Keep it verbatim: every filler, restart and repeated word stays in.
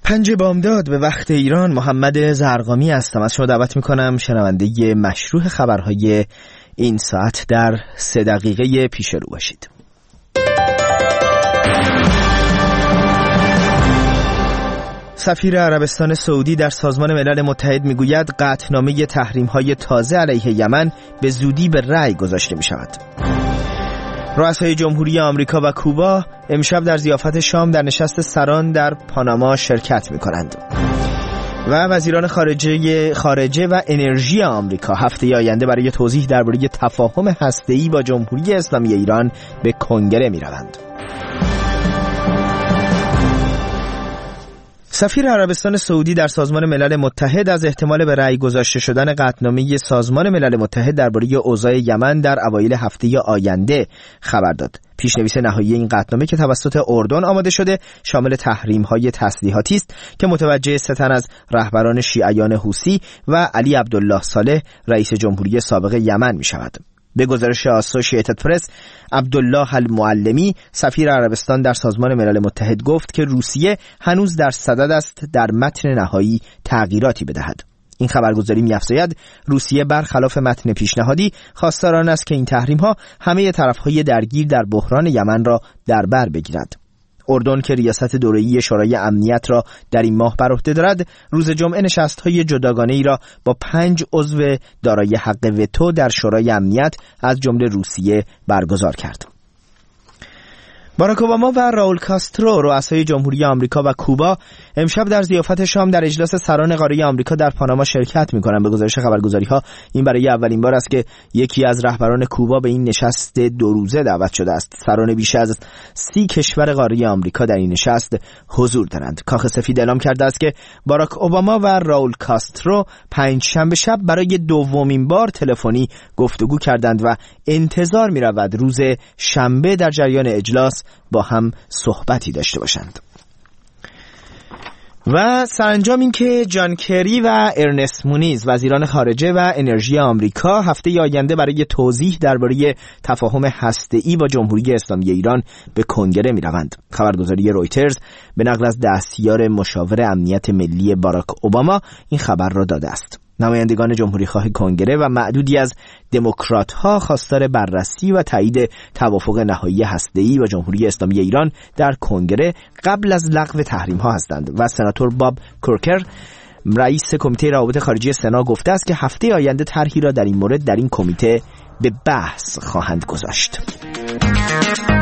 پنج بامداد به وقت ایران. محمد زرقامی هستم. از شما دعوت میکنم شنونده مشروع خبرهای این ساعت در سه دقیقه پیش رو باشید. سفیر عربستان سعودی در سازمان ملل متحد میگوید قطعنامه تحریم‌های تازه علیه یمن به زودی به رأی گذاشته میشود. رؤسای جمهوری آمریکا و کوبا امشب در ضیافت شام در نشست سران در پاناما شرکت می‌کنند. و وزیران خارجه خارجه و انرژی آمریکا هفته آینده برای توضیح درباره تفاهم هسته‌ای با جمهوری اسلامی ایران به کنگره می‌روند. سفیر عربستان سعودی در سازمان ملل متحد از احتمال به رأی گذاشته شدن قطعنامه سازمان ملل متحد درباره اوضاع یمن در اوایل هفته آینده خبر داد. پیشنویس نهایی این قطعنامه که توسط اردن آماده شده شامل تحریم‌های تسلیحاتی است که متوجه سه تن از رهبران شیعیان حوثی و علی عبدالله صالح رئیس جمهوری سابق یمن می‌شود. به گزارش اسوشییتد پرس، عبدالله المعلمی سفیر عربستان در سازمان ملل متحد گفت که روسیه هنوز در صدد است در متن نهایی تغییراتی بدهد. این خبرگزاری می‌افزاید روسیه برخلاف متن پیشنهادی خواستار آن است که این تحریم‌ها همه طرف‌های درگیر در بحران یمن را در بر بگیرد. اردن که ریاست دوره‌ای شورای امنیت را در این ماه بر عهده دارد، روز جمعه نشست‌های جداگانه‌ای را با پنج عضو دارای حق وتو در شورای امنیت از جمله روسیه برگزار کرد. باراک اوباما و راول کاسترو رؤسای جمهوری آمریکا و کوبا امشب در ضیافت شام در اجلاس سران قاره آمریکا در پاناما شرکت می‌کنند. به گزارش خبرگزاری‌ها این برای اولین بار است که یکی از رهبران کوبا به این نشست دو روزه دعوت شده است. سران بیش از سی کشور قاره آمریکا در این نشست حضور دارند. کاخ سفید اعلام کرده است که باراک اوباما و راول کاسترو پنجشنبه شب برای دومین بار تلفنی گفتگو کردند و انتظار می‌رود روز شنبه در جریان اجلاس با هم صحبتی داشته باشند. و سرانجام این که جان کری و ارنست مونیز وزیران خارجه و انرژی آمریکا هفته آینده برای توضیح درباره تفاهم هسته‌ای با جمهوری اسلامی ایران به کنگره می‌روند. خبرگزاری رویترز به نقل از دستیار مشاور امنیت ملی باراک اوباما این خبر را داده است. نمایندگان جمهوری خواه کنگره و معدودی از دموکرات‌ها خواستار بررسی و تایید توافق نهایی هسته‌ای با جمهوری اسلامی ایران در کنگره قبل از لغو تحریم‌ها هستند و سناتور باب کورکر رئیس کمیته روابط خارجی سنا گفته است که هفته آینده طرحی را در این مورد در این کمیته به بحث خواهند گذاشت.